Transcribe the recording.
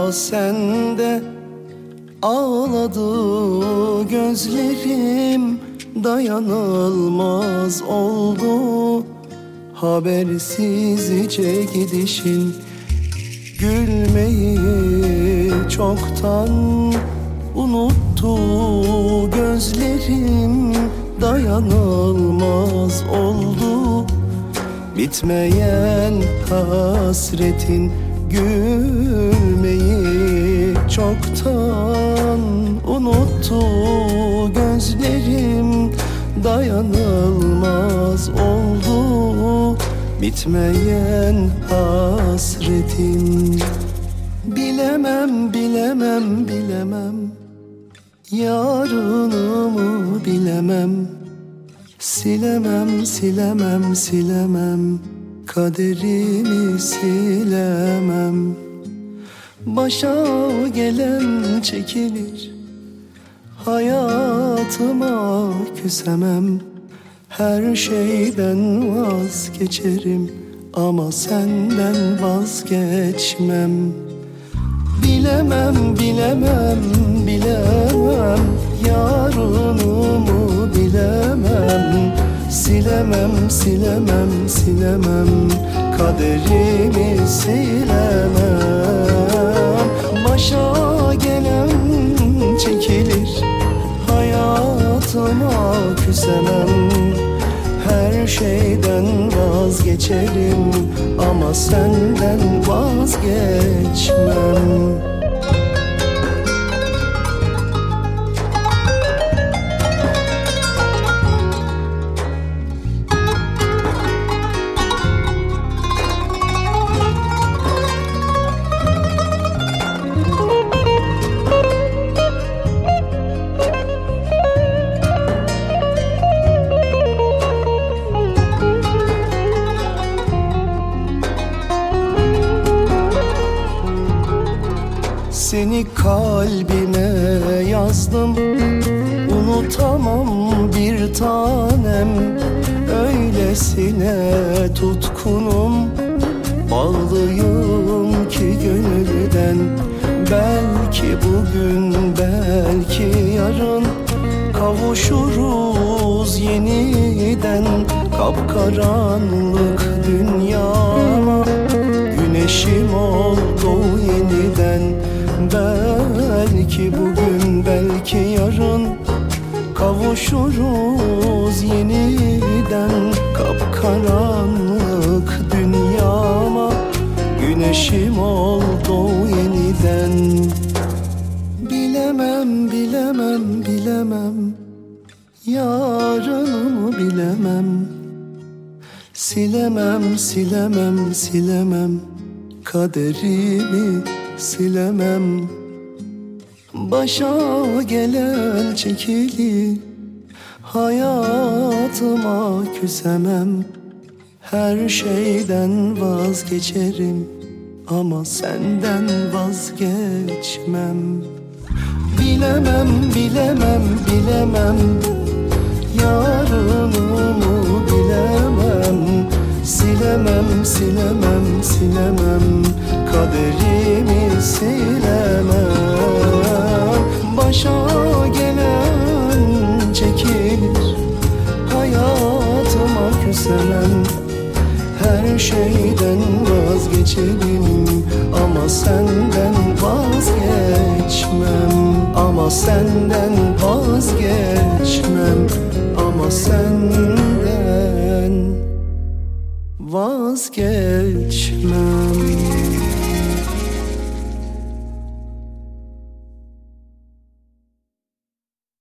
sende. Ağladı gözlerim, dayanılmaz oldu habersizce gidişin. Gülmeyi çoktan unuttu gözlerim, dayanılmaz oldu bitmeyen hasretin. Gülmeyi çoktan unuttu gözlerim, dayanılmaz oldu bitmeyen hasretin. Bilemem, bilemem, bilemem, yarınımı bilemem. Silemem, silemem, silemem, kaderimi silemem. Başa gelen çekilir, hayatıma küsemem. Her şeyden vazgeçerim ama senden vazgeçmem. Bilemem, bilemem, bilemem, yarınımı bilemem. Silemem, silemem, silemem, kaderimi silemem. Başa gelen çekilir, hayatıma küsemem. Her şeyden vazgeçerim ama senden vazgeçmem. Seni kalbime yazdım, unutamam bir tanem. Öylesine tutkunum, bağlıyım ki gönülden. Belki bugün, belki yarın kavuşuruz yeniden. Kapkaranlık dünyama güneşim oldu yeniden. Belki bugün, belki yarın kavuşuruz yeniden. Kapkaranlık dünyama güneşim oldu yeniden. Bilemem, bilemem, bilemem, yarınımı bilemem. Silemem, silemem, silemem, kaderimi silemem. Başa gelen çekilir, hayatıma küsemem. Her şeyden vazgeçerim ama senden vazgeçmem. Bilemem, bilemem, bilemem, yarınımı bilemem. Silemem, silemem, silemem, kaderimi silemem. Başa gelen çekilir, hayatıma küsemem. Her şeyden vazgeçerim ama senden vazgeçmem. Ama senden vazgeçmem. Ama senden vazgeçmem.